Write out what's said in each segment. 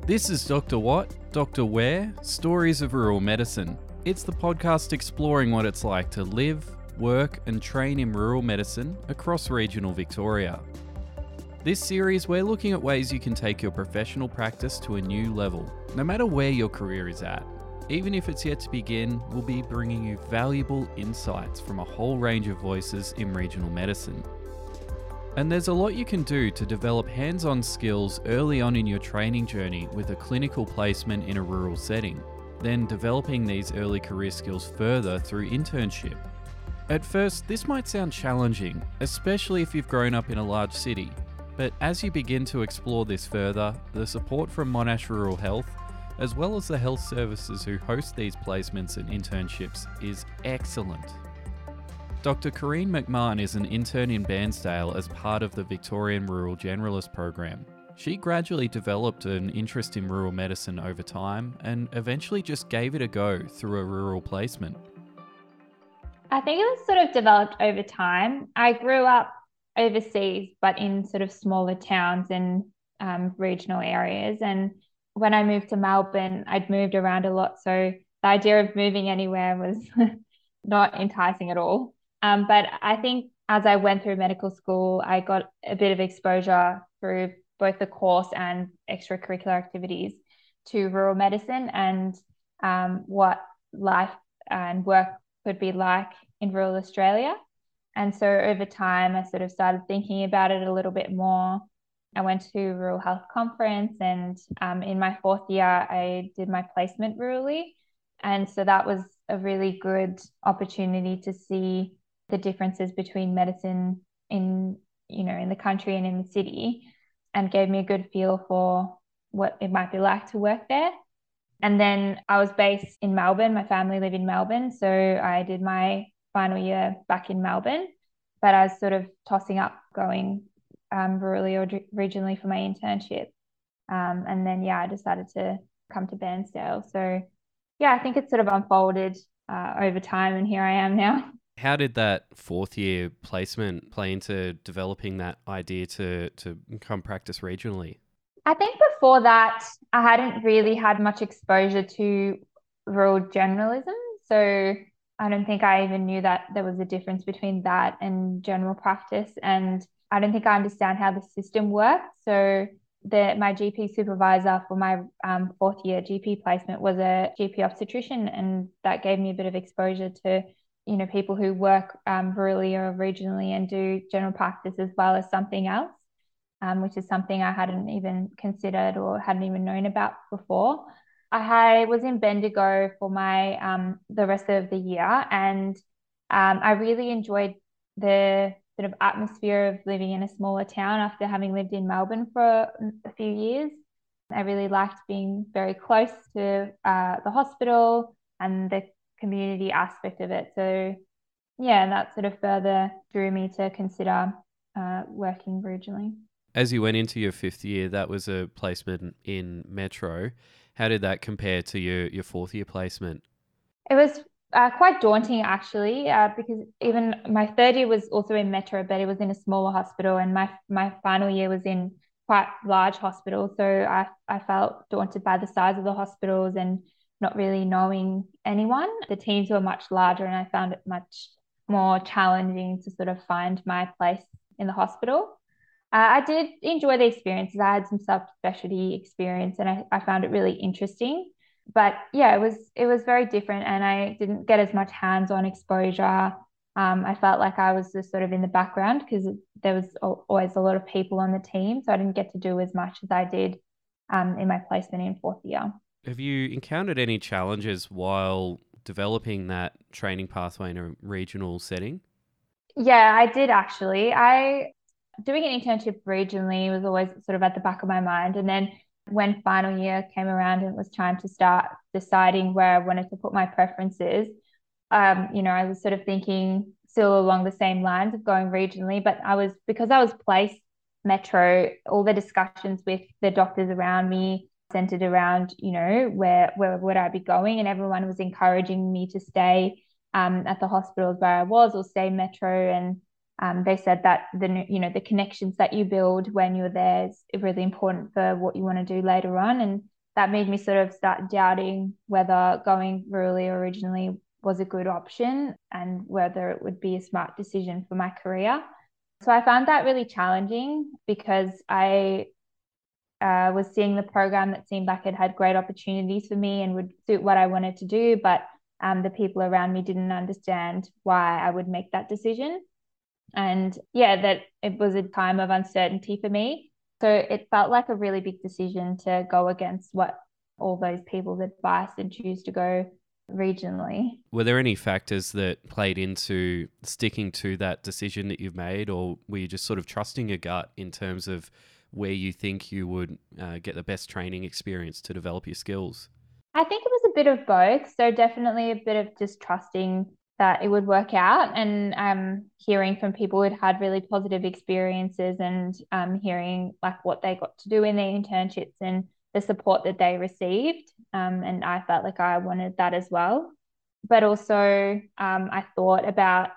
This is Dr. What, Dr. Where, Stories of Rural Medicine. It's the podcast exploring what it's like to live, work and train in rural medicine across regional Victoria. This series, we're looking at ways you can take your professional practice to a new level, no matter where your career is at. Even if it's yet to begin, we'll be bringing you valuable insights from a whole range of voices in regional medicine. And there's a lot you can do to develop hands-on skills early on in your training journey with a clinical placement in a rural setting, then developing these early career skills further through internship. At first, this might sound challenging, especially if you've grown up in a large city, but as you begin to explore this further, the support from Monash Rural Health, as well as the health services who host these placements and internships, is excellent. Dr. Corrine McMahon is an intern in Bairnsdale as part of the Victorian Rural Generalist Program. She gradually developed an interest in rural medicine over time and eventually just gave it a go through a rural placement. I think it was sort of developed over time. I grew up overseas, but in sort of smaller towns and regional areas. And when I moved to Melbourne, I'd moved around a lot. So the idea of moving anywhere was not enticing at all. But I think as I went through medical school, I got a bit of exposure through both the course and extracurricular activities to rural medicine and what life and work could be like in rural Australia. And so over time, I sort of started thinking about it a little bit more. I went to a rural health conference, and in my fourth year, I did my placement rurally. And so that was a really good opportunity to see the differences between medicine in the country and in the city, and gave me a good feel for what it might be like to work there. And then I was based in Melbourne. My family live in Melbourne. So I did my final year back in Melbourne, but I was sort of tossing up going rurally or regionally for my internship. And then, I decided to come to Bairnsdale. So I think it's sort of unfolded over time, and here I am now. How did that fourth year placement play into developing that idea to come practice regionally? I think before that, I hadn't really had much exposure to rural generalism. So I don't think I even knew that there was a difference between that and general practice. And I don't think I understand how the system works. So my GP supervisor for my fourth year GP placement was a GP obstetrician, and that gave me a bit of exposure to people who work rurally or regionally and do general practice as well as something else, which is something I hadn't even considered or hadn't even known about before. I was in Bendigo for my the rest of the year, and I really enjoyed the sort of atmosphere of living in a smaller town after having lived in Melbourne for a few years. I really liked being very close to the hospital and the community aspect of it. So that sort of further drew me to consider working regionally. As you went into your fifth year, that was a placement in Metro. How did that compare to your fourth year placement? It was quite daunting, actually, because even my third year was also in Metro, but it was in a smaller hospital, and my final year was in quite large hospitals. So I felt daunted by the size of the hospitals and not really knowing anyone. The teams were much larger, and I found it much more challenging to sort of find my place in the hospital. I did enjoy the experiences. I had some subspecialty experience, and I found it really interesting. But it was very different, and I didn't get as much hands-on exposure. I felt like I was just sort of in the background because there was always a lot of people on the team, so I didn't get to do as much as I did in my placement in fourth year. Have you encountered any challenges while developing that training pathway in a regional setting? Yeah, I did actually. Doing an internship regionally was always sort of at the back of my mind. And then when final year came around and it was time to start deciding where I wanted to put my preferences, I was sort of thinking still along the same lines of going regionally, but because I was placed Metro, all the discussions with the doctors around me centered around, where would I be going? And everyone was encouraging me to stay at the hospitals where I was or stay Metro. And they said that the connections that you build when you're there is really important for what you want to do later on. And that made me sort of start doubting whether going rurally originally was a good option and whether it would be a smart decision for my career. So I found that really challenging because I was seeing the program that seemed like it had great opportunities for me and would suit what I wanted to do, but the people around me didn't understand why I would make that decision. And yeah, that it was a time of uncertainty for me. So it felt like a really big decision to go against what all those people's advice and choose to go regionally. Were there any factors that played into sticking to that decision that you've made, or were you just sort of trusting your gut in terms of where you think you would get the best training experience to develop your skills? I think it was a bit of both. So definitely a bit of just trusting that it would work out and hearing from people who'd had really positive experiences and hearing like what they got to do in their internships and the support that they received. And I felt like I wanted that as well. But also I thought about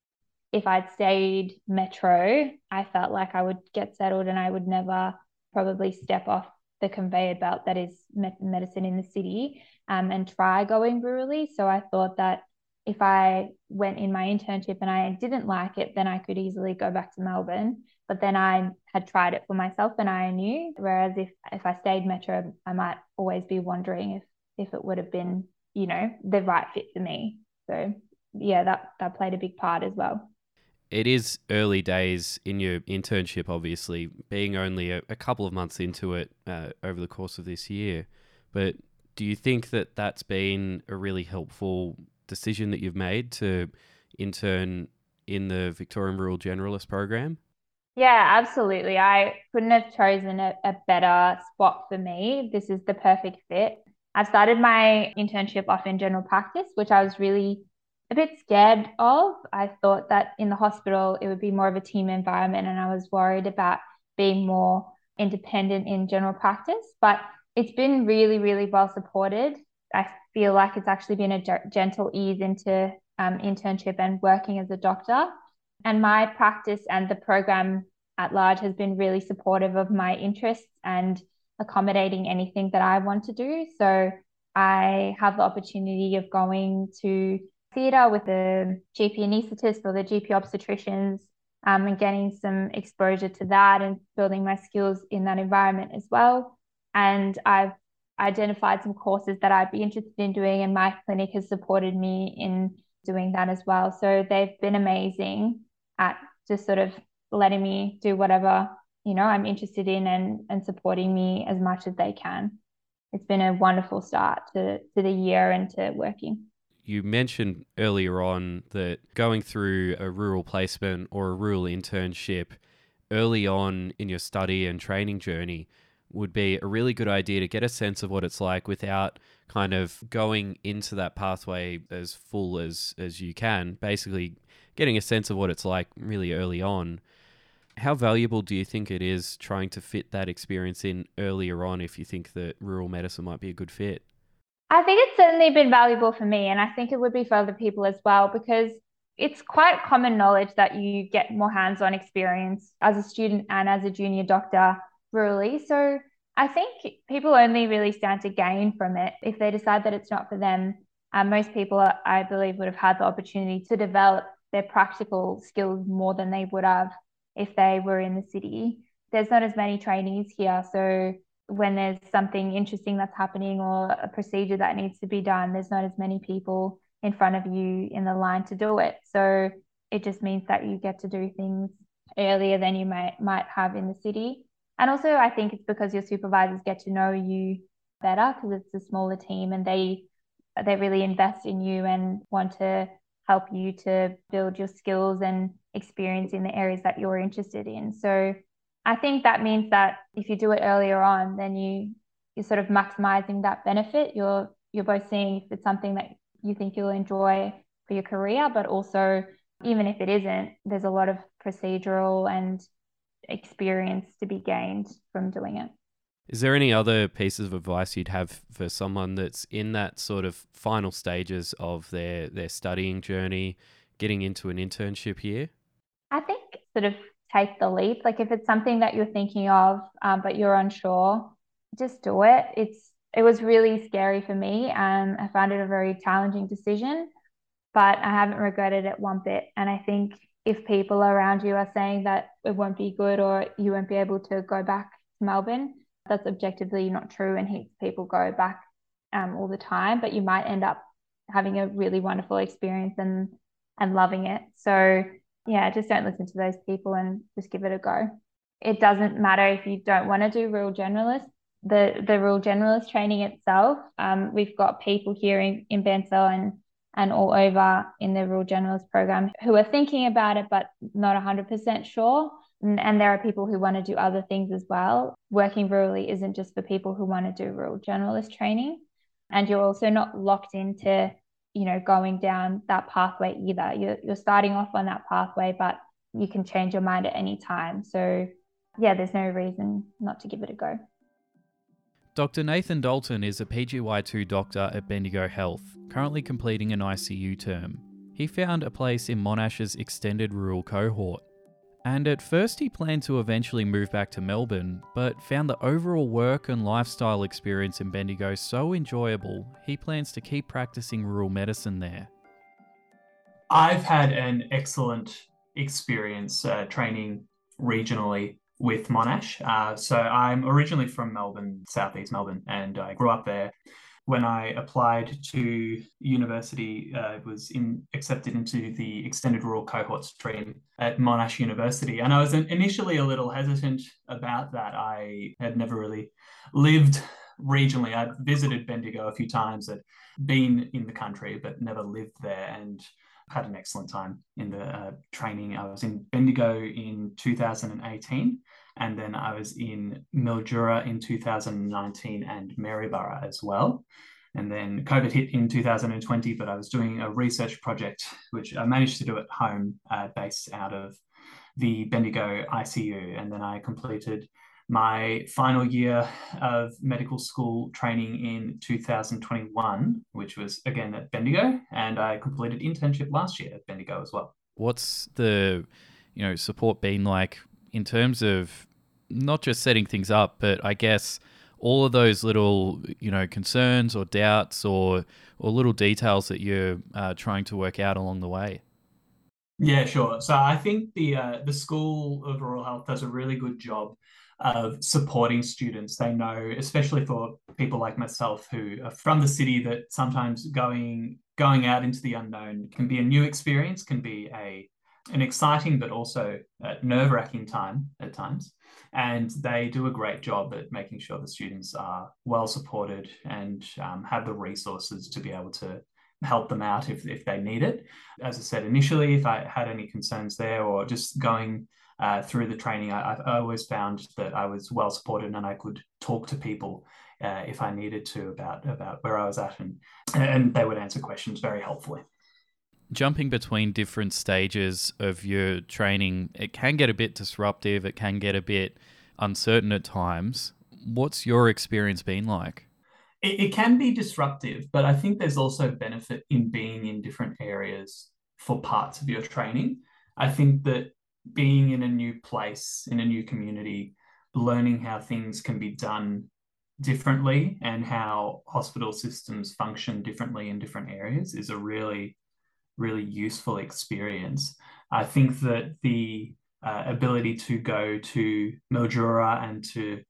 if I'd stayed metro, I felt like I would get settled and I would never probably step off the conveyor belt that is medicine in the city and try going rurally. So I thought that if I went in my internship and I didn't like it, then I could easily go back to Melbourne. But then I had tried it for myself and I knew. Whereas if I stayed metro, I might always be wondering if it would have been, the right fit for me. So yeah, that played a big part as well. It is early days in your internship, obviously, being only a couple of months into it over the course of this year. But do you think that that's been a really helpful decision that you've made to intern in the Victorian Rural Generalist program? Yeah, absolutely. I couldn't have chosen a better spot for me. This is the perfect fit. I've started my internship off in general practice, which I was really a bit scared of. I thought that in the hospital it would be more of a team environment, and I was worried about being more independent in general practice. But it's been really, really well supported. I feel like it's actually been a gentle ease into internship and working as a doctor. And my practice and the program at large has been really supportive of my interests and accommodating anything that I want to do. So I have the opportunity of going to theatre with the GP anaesthetist or the GP obstetricians and getting some exposure to that and building my skills in that environment as well. And I've identified some courses that I'd be interested in doing, and my clinic has supported me in doing that as well. So they've been amazing at just sort of letting me do whatever I'm interested in and supporting me as much as they can. It's been a wonderful start to the year and to working. You mentioned earlier on that going through a rural placement or a rural internship early on in your study and training journey would be a really good idea to get a sense of what it's like without kind of going into that pathway as full as you can, basically getting a sense of what it's like really early on. How valuable do you think it is trying to fit that experience in earlier on if you think that rural medicine might be a good fit? I think it's certainly been valuable for me, and I think it would be for other people as well, because it's quite common knowledge that you get more hands-on experience as a student and as a junior doctor rurally. So I think people only really stand to gain from it if they decide that it's not for them. Most people, I believe, would have had the opportunity to develop their practical skills more than they would have if they were in the city. There's not as many trainees here, so when there's something interesting that's happening or a procedure that needs to be done, there's not as many people in front of you in the line to do it. So it just means that you get to do things earlier than you might have in the city. And also I think it's because your supervisors get to know you better because it's a smaller team and they really invest in you and want to help you to build your skills and experience in the areas that you're interested in. So I think that means that if you do it earlier on, then you're sort of maximizing that benefit. You're both seeing if it's something that you think you'll enjoy for your career, but also even if it isn't, there's a lot of procedural and experience to be gained from doing it. Is there any other pieces of advice you'd have for someone that's in that sort of final stages of their studying journey, getting into an internship here? I think sort of take the leap. Like if it's something that you're thinking of, but you're unsure, just do it. It was really scary for me, and I found it a very challenging decision, but I haven't regretted it one bit. And I think if people around you are saying that it won't be good or you won't be able to go back to Melbourne, that's objectively not true. And heaps of people go back all the time, but you might end up having a really wonderful experience and loving it. So yeah, just don't listen to those people and just give it a go. It doesn't matter if you don't want to do rural generalist. The rural generalist training itself, we've got people here in Bairnsdale and all over in the rural generalist program who are thinking about it but not 100% sure. And there are people who want to do other things as well. Working rurally isn't just for people who want to do rural generalist training. And you're also not locked into, going down that pathway either. You're starting off on that pathway, but you can change your mind at any time. So yeah, there's no reason not to give it a go. Dr. Nathan Dalton is a PGY2 doctor at Bendigo Health, currently completing an ICU term. He found a place in Monash's extended rural cohort. And at first he planned to eventually move back to Melbourne, but found the overall work and lifestyle experience in Bendigo so enjoyable, he plans to keep practicing rural medicine there. I've had an excellent experience training regionally with Monash. So I'm originally from Melbourne, southeast Melbourne, and I grew up there. When I applied to university, was accepted into the extended rural cohort stream at Monash University. And I was initially a little hesitant about that. I had never really lived regionally. I'd visited Bendigo a few times, I'd been in the country, but never lived there, and had an excellent time in the training. I was in Bendigo in 2018, and then I was in Mildura in 2019 and Maryborough as well. And then COVID hit in 2020, but I was doing a research project, which I managed to do at home, based out of the Bendigo ICU. And then I completed my final year of medical school training in 2021, which was again at Bendigo, and I completed internship last year at Bendigo as well. What's the, support been like in terms of not just setting things up, but I guess all of those little, concerns or doubts or little details that you're trying to work out along the way? Yeah, sure. So I think the School of Rural Health does a really good job of supporting students. They know, especially for people like myself who are from the city, that sometimes going out into the unknown can be a new experience, can be an exciting but also nerve-wracking time at times. And they do a great job at making sure the students are well supported and have the resources to be able to help them out if they need it. As I said initially, if I had any concerns there or just going through the training, I always found that I was well supported and I could talk to people if I needed to about where I was at, and they would answer questions very helpfully. Jumping between different stages of your training, it can get a bit disruptive, it can get a bit uncertain at times. What's your experience been like? It can be disruptive, but I think there's also benefit in being in different areas for parts of your training. I think that being in a new place, in a new community, learning how things can be done differently and how hospital systems function differently in different areas is a really, really useful experience. I think that the ability to go to Mildura and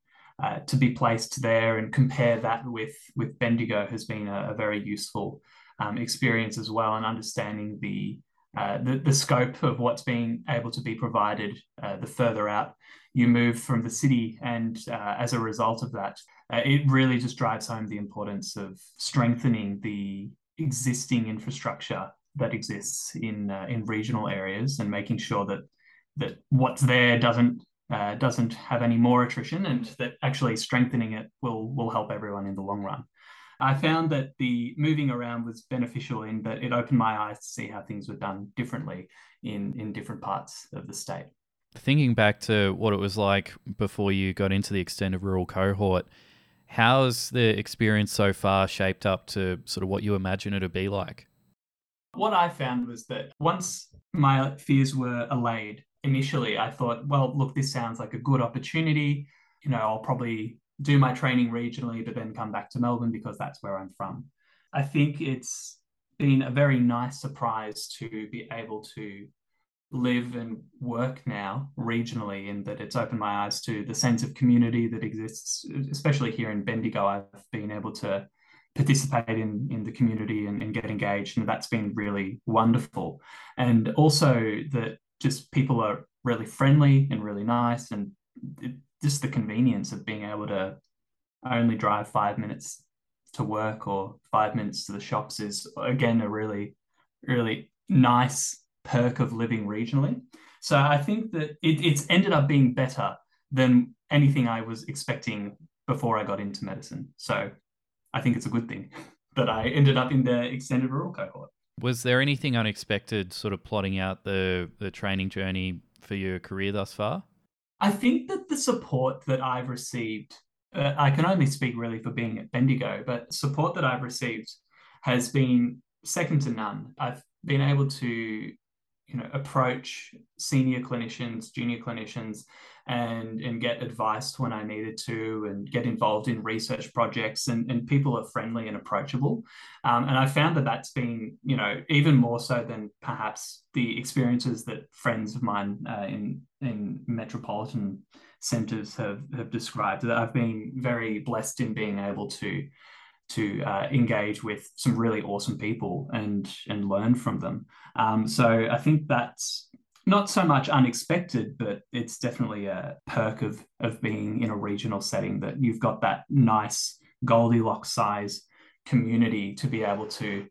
to be placed there and compare that with Bendigo has been a very useful experience as well, and understanding the scope of what's being able to be provided the further out you move from the city. And as a result of that, it really just drives home the importance of strengthening the existing infrastructure that exists in regional areas, and making sure that what's there doesn't have any more attrition, and that actually strengthening it will help everyone in the long run. I found that the moving around was beneficial in that it opened my eyes to see how things were done differently in different parts of the state. Thinking back to what it was like before you got into the extended rural cohort, how's the experience so far shaped up to sort of what you imagine it to be like? What I found was that once my fears were allayed, initially I thought, well, look, this sounds like a good opportunity. I'll probably do my training regionally, but then come back to Melbourne because that's where I'm from. I think it's been a very nice surprise to be able to live and work now regionally, in that it's opened my eyes to the sense of community that exists, especially here in Bendigo. I've been able to participate in the community and get engaged, and that's been really wonderful. And also that just people are really friendly and really nice, and just the convenience of being able to only drive 5 minutes to work or 5 minutes to the shops is, again, a really, really nice perk of living regionally. So I think that it's ended up being better than anything I was expecting before I got into medicine. So I think it's a good thing that I ended up in the extended rural cohort. Was there anything unexpected sort of plotting out the training journey for your career thus far? I think that the support that I've received, I can only speak really for being at Bendigo, but support that I've received has been second to none. I've been able to approach senior clinicians, junior clinicians, and get advice when I needed to, and get involved in research projects, and people are friendly and approachable. And I found that that's been, even more so than perhaps the experiences that friends of mine in metropolitan centres have described. That I've been very blessed in being able to engage with some really awesome people and learn from them. So I think that's not so much unexpected, but it's definitely a perk of being in a regional setting, that you've got that nice Goldilocks size community to be able to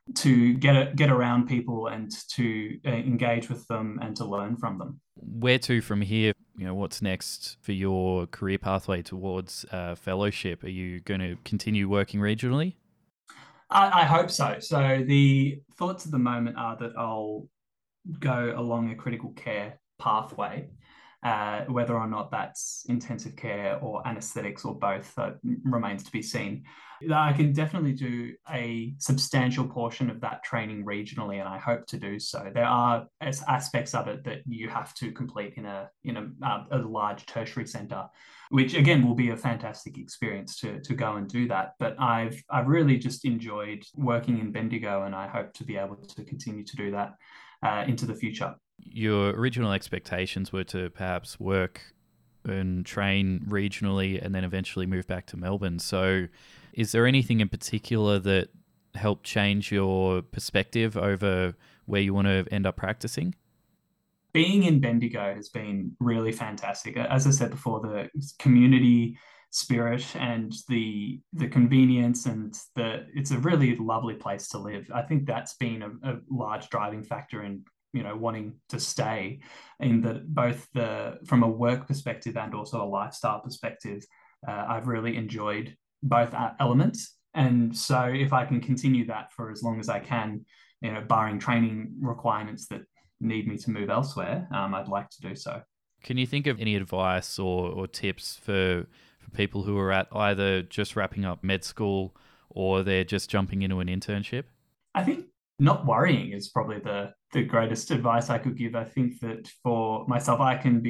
get around people and to engage with them and to learn from them. Where to from here? What's next for your career pathway towards fellowship? Are you going to continue working regionally? I hope so. So the thoughts at the moment are that I'll go along a critical care pathway. Whether or not that's intensive care or anaesthetics or both remains to be seen. I can definitely do a substantial portion of that training regionally, and I hope to do so. There are aspects of it that you have to complete in a large tertiary centre, which again will be a fantastic experience to go and do that. But I've really just enjoyed working in Bendigo, and I hope to be able to continue to do that into the future. Your original expectations were to perhaps work and train regionally and then eventually move back to Melbourne. So is there anything in particular that helped change your perspective over where you want to end up practicing? Being in Bendigo has been really fantastic. As I said before, the community spirit and the convenience, and it's a really lovely place to live. I think that's been a large driving factor in wanting to stay, in that both from a work perspective and also a lifestyle perspective, I've really enjoyed both elements. And so if I can continue that for as long as I can, barring training requirements that need me to move elsewhere, I'd like to do so. Can you think of any advice or tips for people who are at either just wrapping up med school or they're just jumping into an internship? I think not worrying is probably the greatest advice I could give. I think that for myself,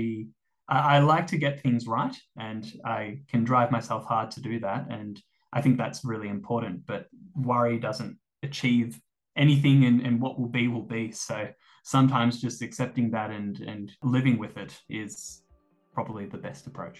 I like to get things right, and I can drive myself hard to do that. And I think that's really important, but worry doesn't achieve anything, and what will be. So sometimes just accepting that and living with it is probably the best approach.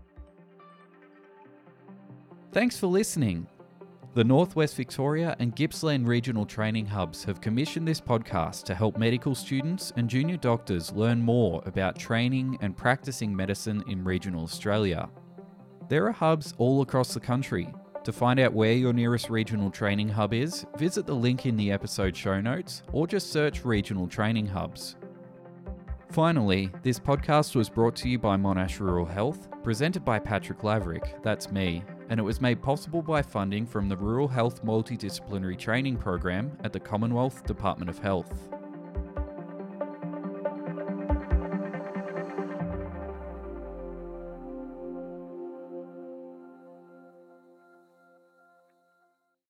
Thanks for listening. The Northwest Victoria and Gippsland Regional Training Hubs have commissioned this podcast to help medical students and junior doctors learn more about training and practicing medicine in regional Australia. There are hubs all across the country. To find out where your nearest regional training hub is, visit the link in the episode show notes or just search Regional Training Hubs. Finally, this podcast was brought to you by Monash Rural Health, presented by Patrick Laverick, that's me, and it was made possible by funding from the Rural Health Multidisciplinary Training Program at the Commonwealth Department of Health.